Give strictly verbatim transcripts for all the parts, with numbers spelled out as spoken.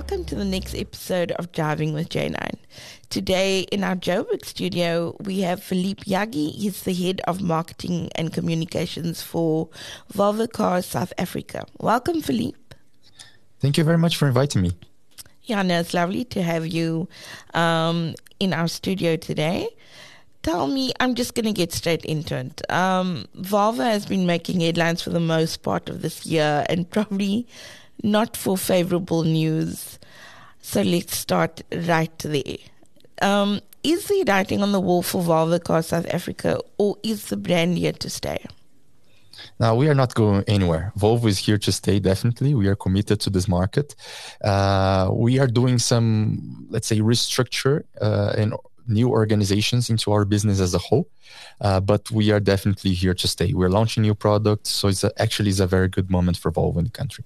welcome to the next episode of Driving with J nine. Today in our Joburg studio, we have Philippe Jaggi. He's the head of marketing and communications for Volvo Cars South Africa. Welcome, Philippe. Thank you very much for inviting me. Yeah, no, it's lovely to have you um, in our studio today. Tell me, I'm just going to get straight into it. Um, Volvo has been making headlines for the most part of this year and probably not for favorable news. So let's start right there. Um, is the writing on the wall for Volvo Cars South Africa, or is the brand here to stay? Now, we are not going anywhere. Volvo is here to stay, definitely. We are committed to this market. Uh, we are doing some, let's say, restructure uh, and new organizations into our business as a whole. Uh, but we are definitely here to stay. We're launching new products. So it's a, actually it's a very good moment for Volvo in the country.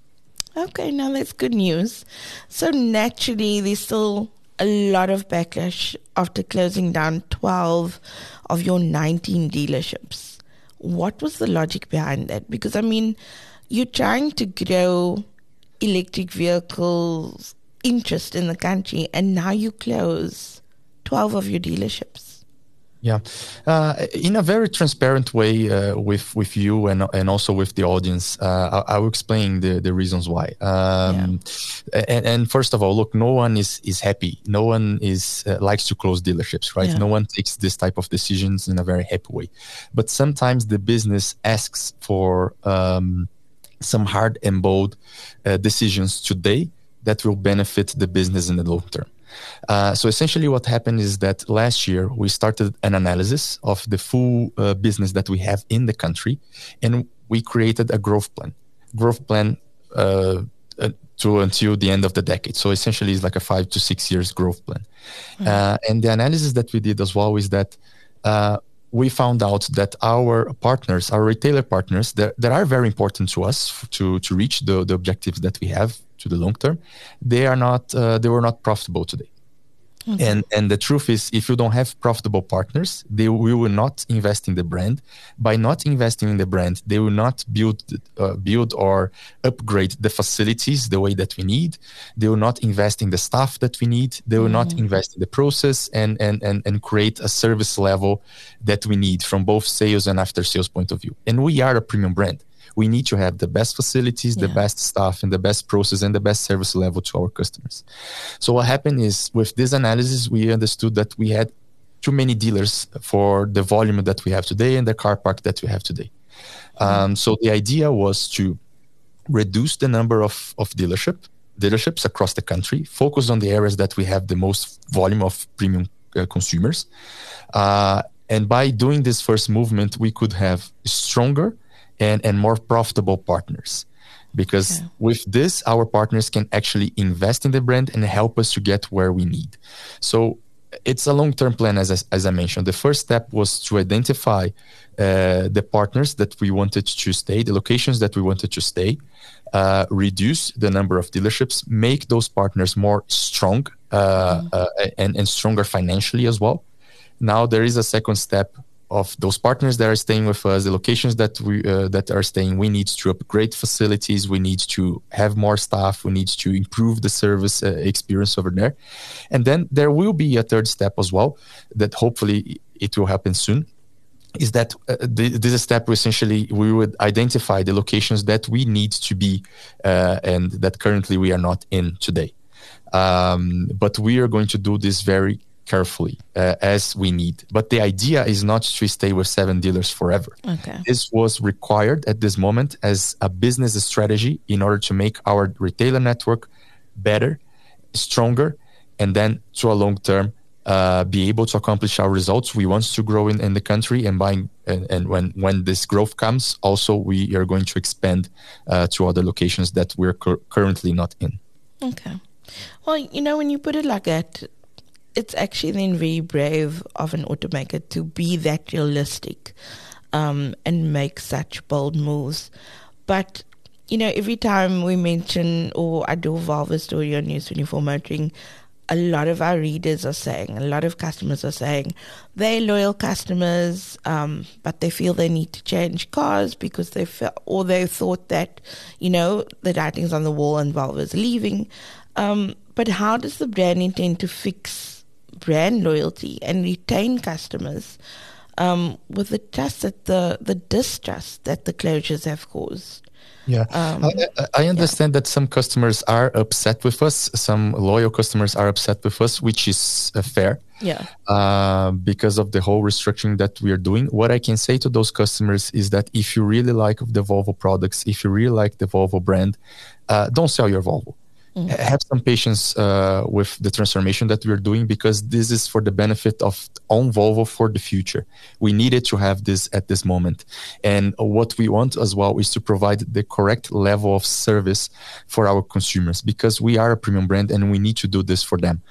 Okay, now that's good news. So naturally, there's still a lot of backlash after closing down twelve of your nineteen dealerships. What was the logic behind that? Because, I mean, you're trying to grow electric vehicles interest in the country, and now you close twelve of your dealerships. Yeah, uh, in a very transparent way uh, with with you and and also with the audience, uh, I, I will explain the, the reasons why. Um, yeah. and, and first of all, look, no one is, is happy. No one is uh, likes to close dealerships, right? Yeah. No one takes this type of decisions in a very happy way. But sometimes the business asks for um, some hard and bold uh, decisions today that will benefit the business in the long term. Uh, so essentially what happened is that last year we started an analysis of the full uh, business that we have in the country, and we created a growth plan. Growth plan uh, uh, to until the end of the decade. So essentially it's like a five to six years growth plan. Mm-hmm. Uh, and the analysis that we did as well is that uh, we found out that our partners, our retailer partners, that, that are very important to us to, to reach the, the objectives that we have to the long term, they are not, uh, they were not profitable today. Okay. And and the truth is, if you don't have profitable partners, they will not invest in the brand. By not investing in the brand, they will not build uh, build or upgrade the facilities the way that we need. They will not invest in the staff that we need. They will mm. not invest in the process and, and, and, and create a service level that we need from both sales and after sales point of view. And we are a premium brand. We need to have the best facilities, yeah. the best staff, and the best process and the best service level to our customers. So what happened is, with this analysis, we understood that we had too many dealers for the volume that we have today and the car park that we have today. Mm-hmm. Um, so the idea was to reduce the number of, of dealership, dealerships across the country, focus on the areas that we have the most volume of premium uh, consumers. Uh, and by doing this first movement, we could have stronger And, and more profitable partners, because yeah. with this, our partners can actually invest in the brand and help us to get where we need. So it's a long-term plan, as I, as I mentioned. The first step was to identify uh, the partners that we wanted to stay, the locations that we wanted to stay, uh, reduce the number of dealerships, make those partners more strong uh, mm-hmm. uh, and, and stronger financially as well. Now there is a second step of those partners that are staying with us, the locations that we uh, that are staying. We need to upgrade facilities. We need to have more staff. We need to improve the service uh, experience over there. And then there will be a third step as well that hopefully it will happen soon. Is that uh, th- this step essentially we would identify the locations that we need to be uh, and that currently we are not in today. Um, but we are going to do this very carefully uh, as we need. But the idea is not to stay with seven dealers forever. Okay. This was required at this moment as a business strategy in order to make our retailer network better, stronger, and then to a long term uh, be able to accomplish our results. We want to grow in, in the country, and buying and, and when when this growth comes, also we are going to expand uh, to other locations that we're cur- currently not in. Okay. Well, you know, when you put it like that, it's actually then very brave of an automaker to be that realistic um, and make such bold moves. But, you know, every time we mention or I do a Volvo story on News twenty-four Motoring, a lot of our readers are saying, a lot of customers are saying, they're loyal customers, um, but they feel they need to change cars because they feel, or they thought that, you know, the writing's on the wall and Volvo's leaving. Um, but how does the brand intend to fix brand loyalty and retain customers um, with the trust that the, the distrust that the closures have caused? Yeah, Um, I, I understand yeah. that some customers are upset with us. Some loyal customers are upset with us, which is uh, fair. Yeah. Uh, because of the whole restructuring that we are doing. What I can say to those customers is that if you really like the Volvo products, if you really like the Volvo brand, uh, don't sell your Volvo. Mm. Have some patience uh, with the transformation that we're doing, because this is for the benefit of own Volvo for the future. We needed to have this at this moment. And what we want as well is to provide the correct level of service for our consumers, because we are a premium brand and we need to do this for them.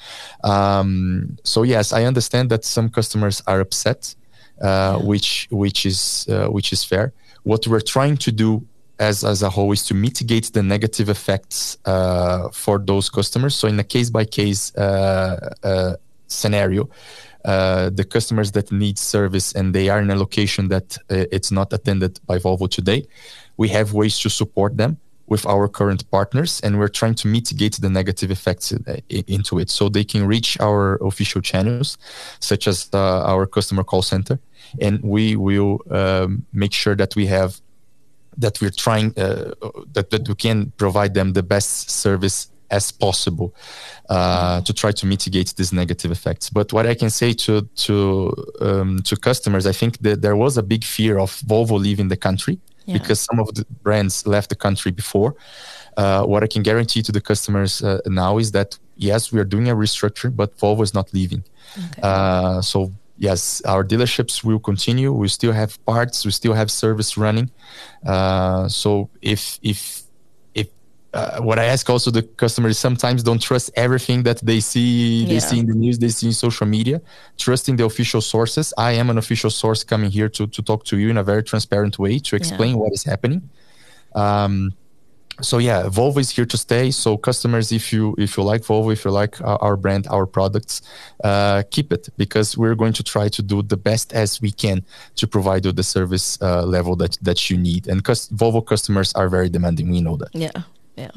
Um, so yes, I understand that some customers are upset, uh, yeah. which which is uh, which is fair. What we're trying to do as as a whole is to mitigate the negative effects uh, for those customers. So in a case-by-case uh, uh, scenario, uh, the customers that need service and they are in a location that uh, it's not attended by Volvo today, we have ways to support them with our current partners, and we're trying to mitigate the negative effects uh, into it, so they can reach our official channels, such as uh, our customer call center, and we will um, make sure that we have that we're trying uh, that, that we can provide them the best service as possible uh, to try to mitigate these negative effects. But what I can say to to um, to customers, I think that there was a big fear of Volvo leaving the country, yeah. because some of the brands left the country before. Uh, what I can guarantee to the customers uh, now is that yes, we are doing a restructure, but Volvo is not leaving. Okay. Uh, so. Yes, our dealerships will continue. We still have parts. We still have service running. Uh, so if if if uh, what I ask also the customers, sometimes don't trust everything that they see. Yeah. They see in the news. They see in social media. Trust in the official sources. I am an official source coming here to to talk to you in a very transparent way to explain yeah. what is happening. Um, So yeah, Volvo is here to stay. So customers, if you if you like Volvo, if you like our, our brand, our products, uh, keep it, because we're going to try to do the best as we can to provide you the service uh, level that that you need. And cus- Volvo customers are very demanding. We know that. Yeah, yeah.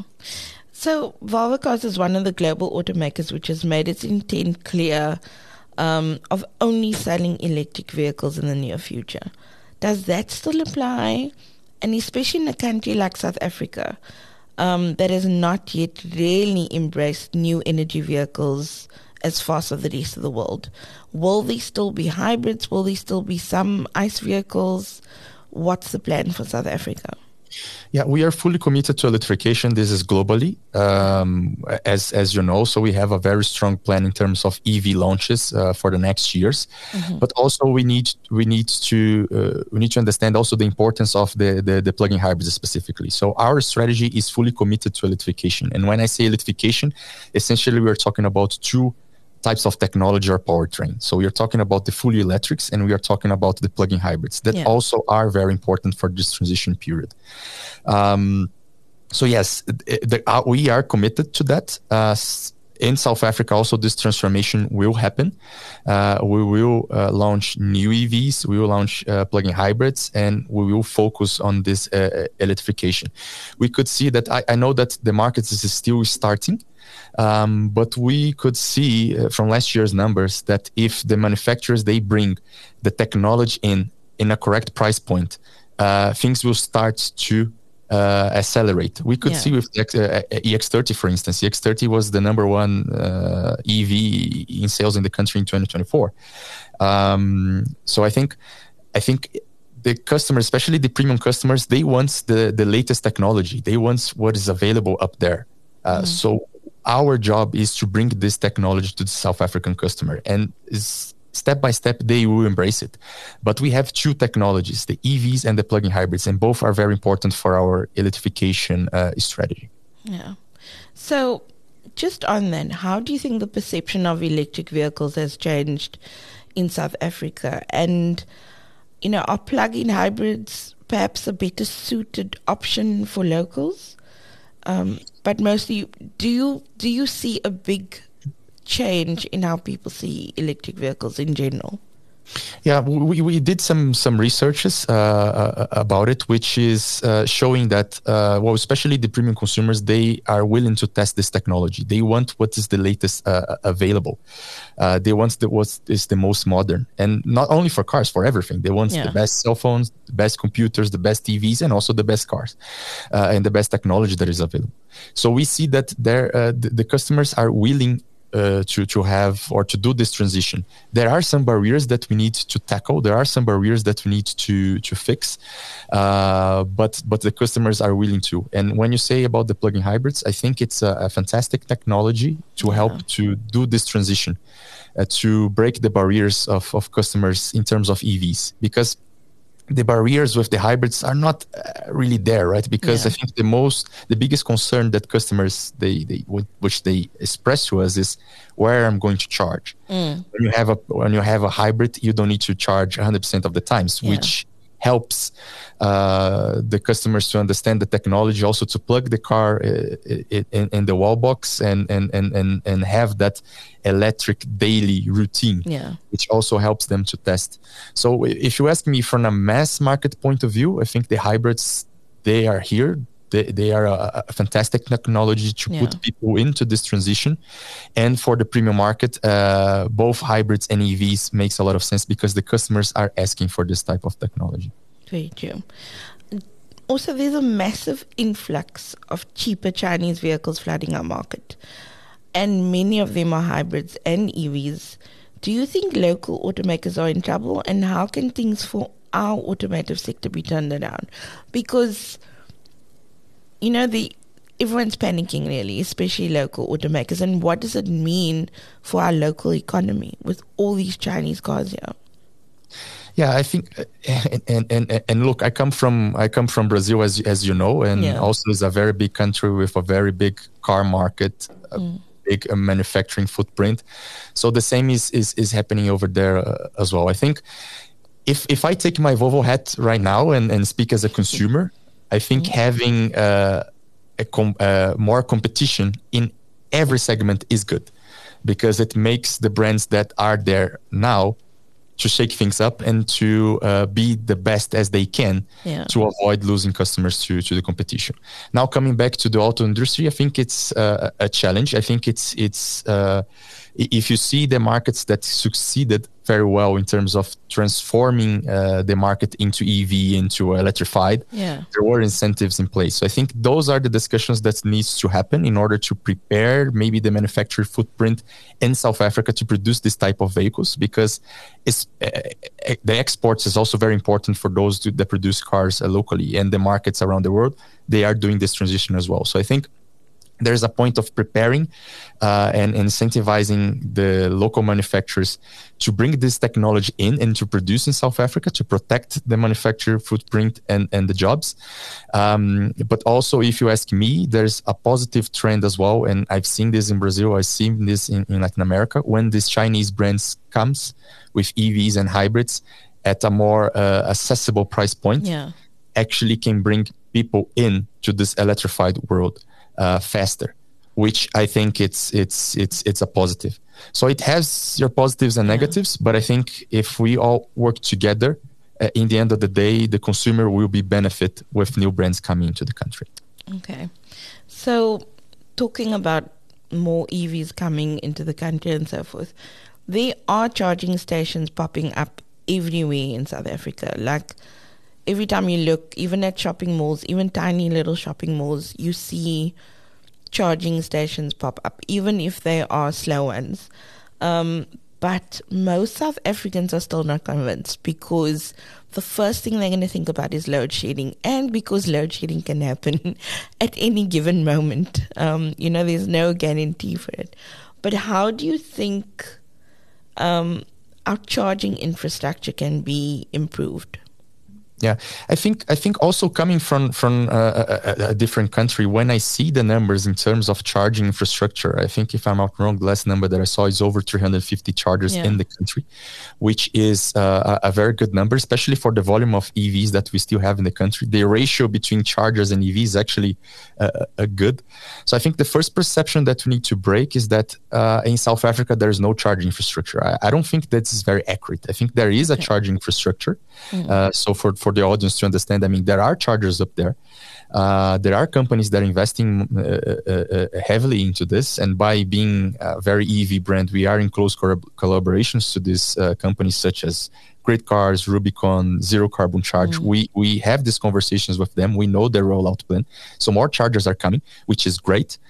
So Volvo Cars is one of the global automakers which has made its intent clear um, of only selling electric vehicles in the near future. Does that still apply? And especially in a country like South Africa, um, that has not yet really embraced new energy vehicles as fast as the rest of the world. Will there still be hybrids? Will there still be some ICE vehicles? What's the plan for South Africa? Yeah, we are fully committed to electrification. This is globally, um, as as you know. So we have a very strong plan in terms of E V launches uh, for the next years. Mm-hmm. But also we need we need to uh, we need to understand also the importance of the, the the plug-in hybrids specifically. So our strategy is fully committed to electrification. And when I say electrification, essentially we are talking about two types of technology or powertrain. So we are talking about the fully electrics, and we are talking about the plug-in hybrids that yeah. also are very important for this transition period. Um, so yes, the, the, uh, we are committed to that. Uh, in South Africa, also this transformation will happen. Uh, we will uh, launch new E Vs, we will launch uh, plug-in hybrids, and we will focus on this uh, electrification. We could see that, I, I know that the market is still starting, Um, but we could see uh, from last year's numbers that if the manufacturers, they bring the technology in in a correct price point, uh, things will start to uh, accelerate. We could yeah. see with the uh, E X thirty, for instance. E X thirty was the number one uh, E V in sales in the country in twenty twenty-four. Um, so I think, I think the customers, especially the premium customers, they want the, the latest technology. They want what is available up there. Uh, mm. So our job is to bring this technology to the South African customer, and is step by step they will embrace it. But we have two technologies, the E Vs and the plug-in hybrids, and both are very important for our electrification uh, strategy. Yeah. So just on then, how do you think the perception of electric vehicles has changed in South Africa? And, you know, are plug-in hybrids perhaps a better suited option for locals? Um, but mostly, do you do you see a big change in how people see electric vehicles in general? Yeah, we, we did some some researches uh, uh, about it, which is uh, showing that, uh, well, especially the premium consumers, they are willing to test this technology. They want what is the latest uh, available. Uh, they want the, what is the most modern. And not only for cars, for everything. They want yeah. the best cell phones, the best computers, the best T Vs, and also the best cars uh, and the best technology that is available. So we see that there, uh, the, the customers are willing Uh, to to have or to do this transition. There are some barriers that we need to tackle. There are some barriers that we need to to fix, uh, but but the customers are willing to. And when you say about the plug-in hybrids, I think it's a, a fantastic technology to yeah. help to do this transition, uh, to break the barriers of of customers in terms of E Vs, because the barriers with the hybrids are not uh, really there, right? Because yeah. I think the most, the biggest concern that customers, they, they, which they express to us is where I'm going to charge. Mm. When you have a, when you have a hybrid, you don't need to charge one hundred percent of the times, yeah. which helps uh, the customers to understand the technology, also to plug the car uh, in, in the wall box and, and, and, and, and have that electric daily routine, yeah. which also helps them to test. So if you ask me from a mass market point of view, I think the hybrids, they are here. They, they are a, a fantastic technology to yeah. put people into this transition. And for the premium market, uh, both hybrids and E Vs makes a lot of sense because the customers are asking for this type of technology. Very true. Also, there's a massive influx of cheaper Chinese vehicles flooding our market. And many of them are hybrids and E Vs. Do you think local automakers are in trouble? And how can things for our automotive sector be turned around? Because you know, the everyone's panicking really, especially local automakers. And what does it mean for our local economy with all these Chinese cars here? Yeah, I think, and and and, and look, I come from I come from Brazil, as as you know, and yeah. also is a very big country with a very big car market, a mm. big uh, manufacturing footprint. So the same is is is happening over there uh, as well. I think if if I take my Volvo hat right now and and speak as a consumer. I think mm-hmm. having uh, a com- uh, more competition in every segment is good because it makes the brands that are there now to shake things up and to uh, be the best as they can yeah. to avoid losing customers to, to the competition. Now, coming back to the auto industry, I think it's uh, a challenge. I think it's it's uh, if you see the markets that succeeded very well in terms of transforming uh, the market into E V, into electrified, yeah. there were incentives in place. So I think those are the discussions that needs to happen in order to prepare maybe the manufacturer footprint in South Africa to produce this type of vehicles, because it's, uh, the exports is also very important for those to, that produce cars uh, locally, and the markets around the world, they are doing this transition as well. So I think there's a point of preparing uh, and incentivizing the local manufacturers to bring this technology in and to produce in South Africa to protect the manufacturer footprint and, and the jobs. Um, but also, if you ask me, there's a positive trend as well. And I've seen this in Brazil. I've seen this in, in Latin America. When these Chinese brands comes with E Vs and hybrids at a more uh, accessible price point, yeah. actually can bring people in to this electrified world. Uh, faster, which I think it's it's it's it's a positive. So it has your positives and negatives, yeah. but I think if we all work together, uh, in the end of the day, the consumer will be benefit with new brands coming into the country. Okay, so talking about more E Vs coming into the country and so forth, there are charging stations popping up everywhere in South Africa. Like every time you look, even at shopping malls, even tiny little shopping malls, you see charging stations pop up, even if they are slow ones. Um, but most South Africans are still not convinced, because the first thing they're going to think about is load shedding, and because load shedding can happen at any given moment. Um, you know, there's no guarantee for it. But how do you think um, our charging infrastructure can be improved? Yeah, I think I think also coming from from uh, a, a different country, when I see the numbers in terms of charging infrastructure, I think if I'm not wrong, the last number that I saw is over three hundred fifty chargers yeah. in the country, which is uh, a, a very good number, especially for the volume of E Vs that we still have in the country. The ratio between chargers and E Vs is actually uh, uh, good. So I think the first perception that we need to break is that uh, in South Africa there is no charging infrastructure. I, I don't think that is very accurate. I think there is a charging infrastructure. Mm-hmm. Uh, so for, for the audience to understand, I mean, there are chargers up there. Uh, there are companies that are investing uh, uh, uh, heavily into this. And by being a very E V brand, we are in close co- collaborations to these uh, companies such as Great Cars, Rubicon, Zero Carbon Charge. Mm-hmm. We we have these conversations with them. We know their rollout plan. So more chargers are coming, which is great.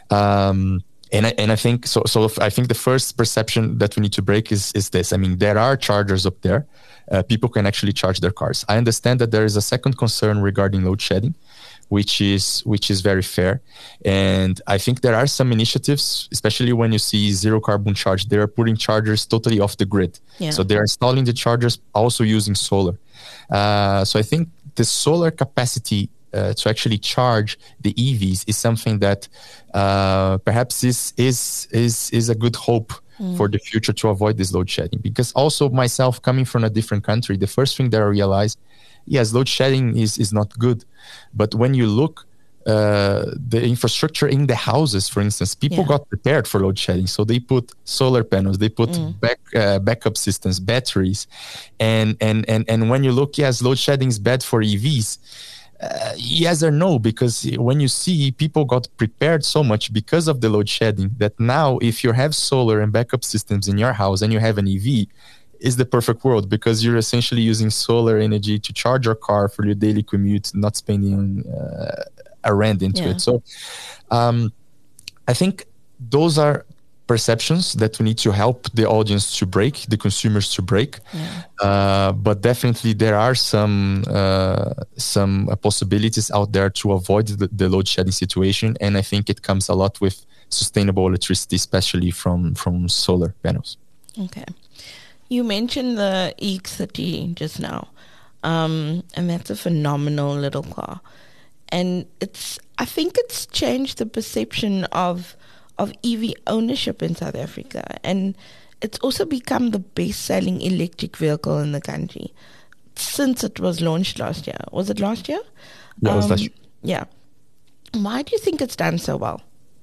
Um, And I, and I think so. So I think the first perception that we need to break is is this. I mean, there are chargers up there. Uh, people can actually charge their cars. I understand that there is a second concern regarding load shedding, which is which is very fair. And I think there are some initiatives, especially when you see Zero Carbon Charge, they are putting chargers totally off the grid. Yeah. So they are installing the chargers also using solar. Uh, so I think the solar capacity Uh, to actually charge the E Vs is something that uh, perhaps is is is is a good hope mm. for the future to avoid this load shedding. Because also myself coming from a different country, the first thing that I realized, yes, load shedding is is not good, but when you look uh, the infrastructure in the houses, for instance, people yeah. got prepared for load shedding, so they put solar panels, they put mm. back uh, backup systems, batteries, and and and and when you look, yes, load shedding is bad for E Vs. Uh, yes or no, because when you see people got prepared so much because of the load shedding that now if you have solar and backup systems in your house and you have an E V, is the perfect world, because you're essentially using solar energy to charge your car for your daily commute, not spending uh, a rand into yeah. it. So um, I think those are perceptions that we need to help the audience to break, the consumers to break. Yeah. Uh, but definitely there are some uh, some uh, possibilities out there to avoid the, the load shedding situation. And I think it comes a lot with sustainable electricity, especially from, from solar panels. Okay. You mentioned the E X thirty just now. Um, and that's a phenomenal little car. And it's, I think it's changed the perception of of E V ownership in South Africa, and it's also become the best-selling electric vehicle in the country since it was launched last year. Was it last year? Yeah, um, it was last year. Yeah. Why do you think it's done so well?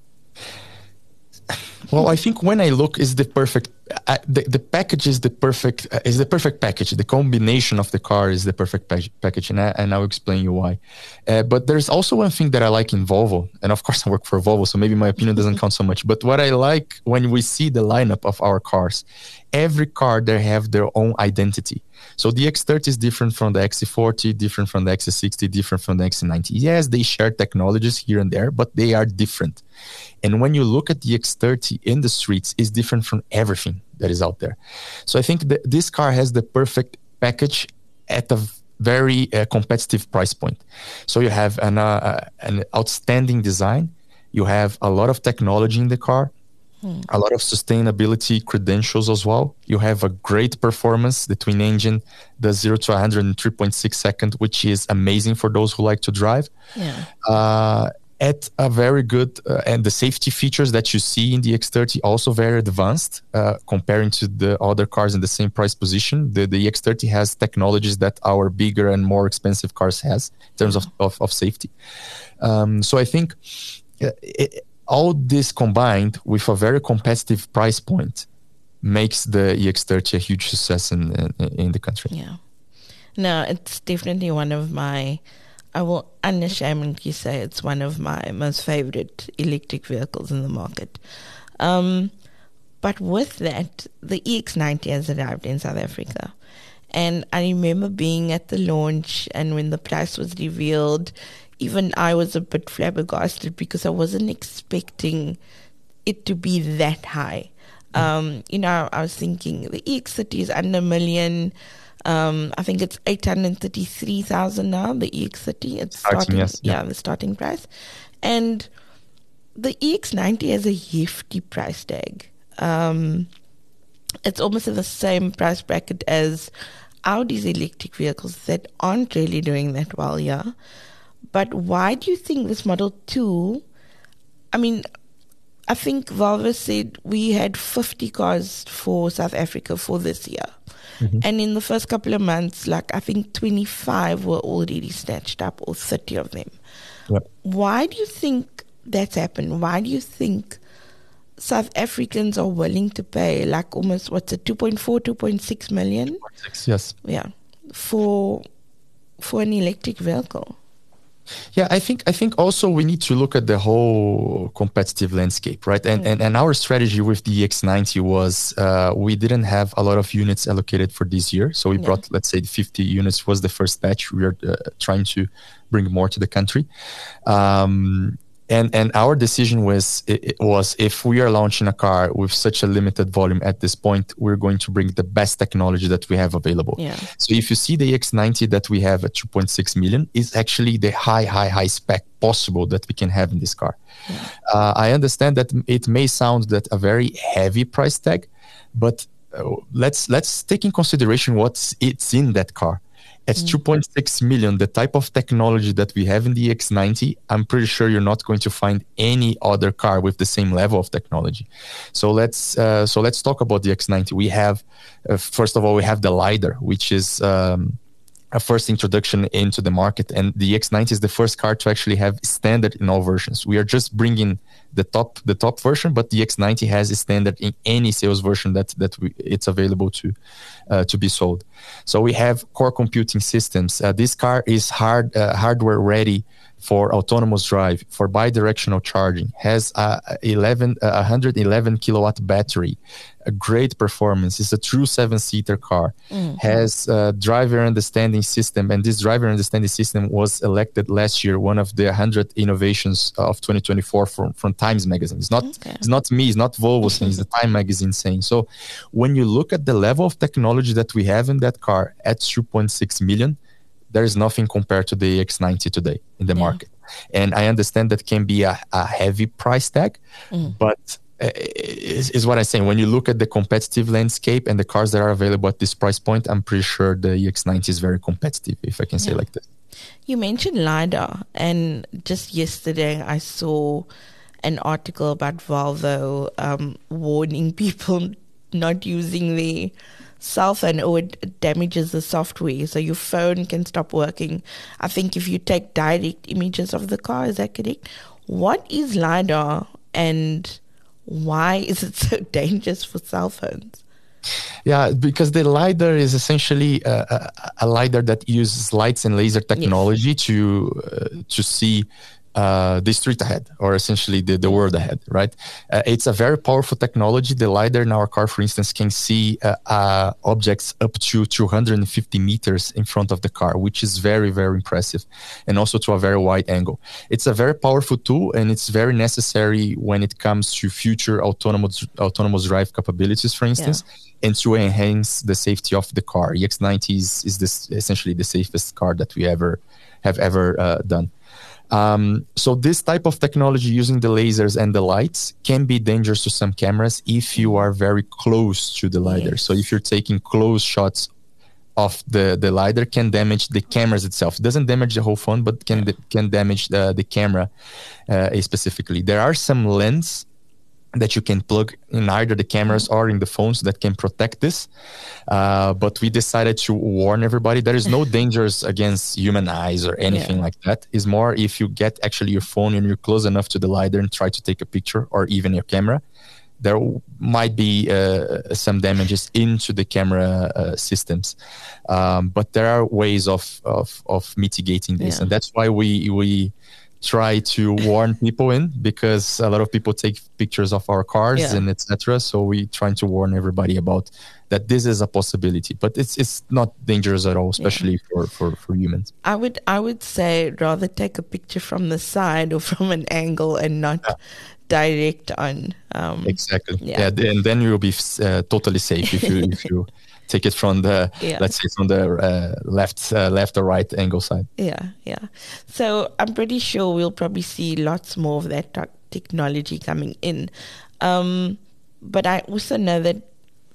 Well, I think when I look, is the perfect uh, the the package is the perfect uh, is the perfect package. The combination of the car is the perfect pa- package, and I, and I'll explain you why. Uh, but there's also one thing that I like in Volvo, and of course I work for Volvo, so maybe my opinion doesn't count so much. But what I like when we see the lineup of our cars, every car they have their own identity. So the X thirty is different from the X C forty, different from the X C sixty, different from the X C ninety. Yes, they share technologies here and there, but they are different. And when you look at the X thirty in the streets, it's different from everything that is out there. So I think that this car has the perfect package at a very uh, competitive price point. So you have an, uh, an outstanding design. You have a lot of technology in the car. A lot of sustainability credentials as well. You have a great performance. The twin engine, the zero to one hundred in three point six seconds, which is amazing for those who like to drive. Yeah. Uh, at a very good, uh, and the safety features that you see in the X thirty also very advanced uh, comparing to the other cars in the same price position. The, the X thirty has technologies that our bigger and more expensive cars has in terms of, of, of safety. Um, so I think uh, it, all this combined with a very competitive price point makes the E X thirty a huge success in, in in the country. Yeah. No, it's definitely one of my, I will unashamedly say it's one of my most favorite electric vehicles in the market. Um, but with that, the E X ninety has arrived in South Africa. And I remember being at the launch, and when the price was revealed, even I was a bit flabbergasted because I wasn't expecting it to be that high. Um, you know, I was thinking the E X thirty is under a million. Um, I think it's eight hundred thirty-three thousand now, the E X thirty. It's starting, yes, yeah. yeah, the starting price. And the E X ninety has a hefty price tag. Um, it's almost in the same price bracket as Audi's electric vehicles that aren't really doing that well, yeah. But why do you think this Model two, I mean, I think Volvo said we had fifty cars for South Africa for this year. Mm-hmm. And in the first couple of months, like I think twenty-five were already snatched up, or thirty of them. Yep. Why do you think that's happened? Why do you think South Africans are willing to pay like almost, what's it, two point four, two point six million? two point six, yes. Yeah, for for an electric vehicle. Yeah, I think I think also we need to look at the whole competitive landscape, right? And mm. and, and our strategy with the E X ninety was uh, we didn't have a lot of units allocated for this year, so we yeah. brought, let's say, fifty units was the first batch. We are uh, trying to bring more to the country. Um, And and our decision was it was if we are launching a car with such a limited volume at this point, we're going to bring the best technology that we have available. Yeah. So if you see the E X ninety that we have at two point six million, is actually the high, high, high spec possible that we can have in this car. Yeah. Uh, I understand that it may sound that a very heavy price tag, but uh, let's let's take in consideration what's it's in that car. At mm. two point six million, the type of technology that we have in the E X ninety, I'm pretty sure you're not going to find any other car with the same level of technology. So let's uh, so let's talk about the E X ninety. We have, uh, first of all, we have the LiDAR, which is um, a first introduction into the market, and the E X ninety is the first car to actually have standard in all versions. We are just bringing the top the top version, but the E X ninety has a standard in any sales version that that we, it's available to uh, to be sold. So we have core computing systems. Uh, this car is hard uh, hardware ready for autonomous drive, for bi-directional charging, has a eleven, uh, one hundred eleven kilowatt battery, a great performance. It's a true seven-seater car, mm-hmm. has a driver understanding system, and this driver understanding system was elected last year one of the one hundred innovations of twenty twenty-four from, from Times Magazine. It's not, okay. it's not me, it's not Volvo saying, it's the Time Magazine saying. So when you look at the level of technology that we have in that car at two point six million, there is nothing compared to the E X ninety today in the yeah. market. And I understand that can be a, a heavy price tag, mm. but uh, is, is what I'm saying. When you look at the competitive landscape and the cars that are available at this price point, I'm pretty sure the E X ninety is very competitive, if I can yeah. say like this. You mentioned LiDAR, and just yesterday I saw an article about Volvo um, warning people not using the cell phone, or it damages the software, so your phone can stop working. I think if you take direct images of the car, is that correct? What is LiDAR, and why is it so dangerous for cell phones? Yeah, because the LiDAR is essentially a, a, a LiDAR that uses lights and laser technology yes. to uh, to see Uh, the street ahead, or essentially the, the world ahead, right? Uh, it's a very powerful technology. The LiDAR in our car, for instance, can see uh, uh, objects up to two hundred fifty meters in front of the car, which is very, very impressive, and also to a very wide angle. It's a very powerful tool, and it's very necessary when it comes to future autonomous autonomous drive capabilities, for instance, yeah. and to enhance the safety of the car. E X ninety is, is this essentially the safest car that we ever have ever uh, done. Um, so this type of technology using the lasers and the lights can be dangerous to some cameras if you are very close to the LiDAR. Yes. So if you're taking close shots of the, the LiDAR, can damage the cameras itself. It doesn't damage the whole phone, but can yeah. can damage the, the camera uh, specifically. There are some lenses that you can plug in either the cameras or in the phones that can protect this. Uh, but we decided to warn everybody. There is no dangers against human eyes or anything yeah. like that. It's more if you get actually your phone and you're close enough to the LiDAR and try to take a picture, or even your camera, there might be uh, some damages into the camera uh, systems. Um, but there are ways of, of, of mitigating this. Yeah. And that's why we, we, try to warn people in, because a lot of people take pictures of our cars yeah. and et cetera. So we trying to warn everybody about that this is a possibility, but it's it's not dangerous at all, especially yeah. for, for, for humans. I would I would say rather take a picture from the side or from an angle and not yeah. direct on. Um, exactly. Yeah. yeah, and then you'll be uh, totally safe if you if you. Take it from the, yeah. let's say, from the uh, left, uh, left or right angle side. Yeah, yeah. So I'm pretty sure we'll probably see lots more of that technology coming in. Um, but I also know that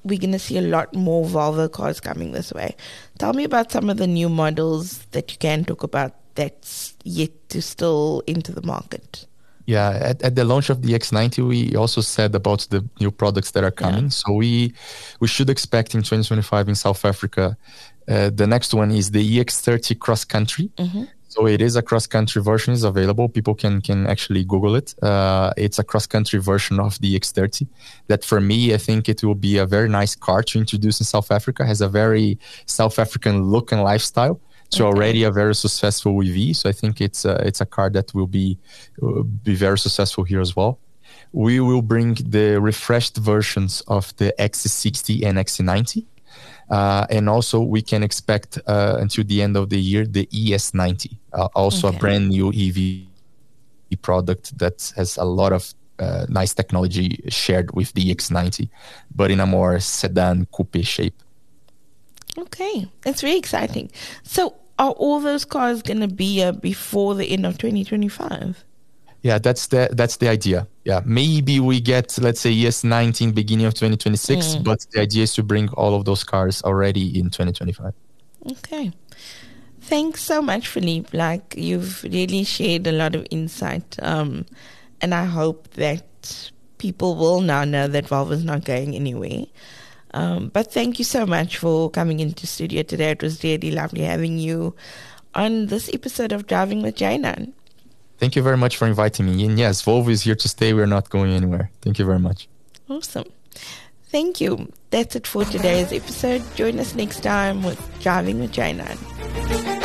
we're going to see a lot more Volvo cars coming this way. Tell me about some of the new models that you can talk about that's yet to still enter the market. Yeah, at, at the launch of the X ninety, we also said about the new products that are coming. Yeah. So we we should expect in twenty twenty-five in South Africa. Uh, the next one is the E X thirty Cross Country. Mm-hmm. So it is a cross-country version, is available. People can can actually Google it. Uh, it's a cross-country version of the X thirty that for me, I think it will be a very nice car to introduce in South Africa. Has a very South African look and lifestyle. It's okay. Already a very successful E V. So I think it's a, it's a car that will be, will be very successful here as well. We will bring the refreshed versions of the X C sixty and X C ninety. Uh, and also we can expect uh, until the end of the year the E S ninety, uh, also okay. a brand new E V product that has a lot of uh, nice technology shared with the X ninety, but in a more sedan coupe shape. Okay, that's very exciting. So are all those cars going to be uh, before the end of twenty twenty-five? Yeah, that's the that's the idea. Yeah, maybe we get, let's say, E S ninety in beginning of twenty twenty-six, mm. but the idea is to bring all of those cars already in twenty twenty-five. Okay. Thanks so much, Philippe. Like, you've really shared a lot of insight. Um, and I hope that people will now know that Volvo is not going anywhere. Um, but thank you so much for coming into studio today. It was really lovely having you on this episode of Driving with Jaynan. Thank you very much for inviting me. And yes, Volvo is here to stay. We're not going anywhere. Thank you very much. Awesome. Thank you. That's it for today's episode. Join us next time with Driving with Jaynan.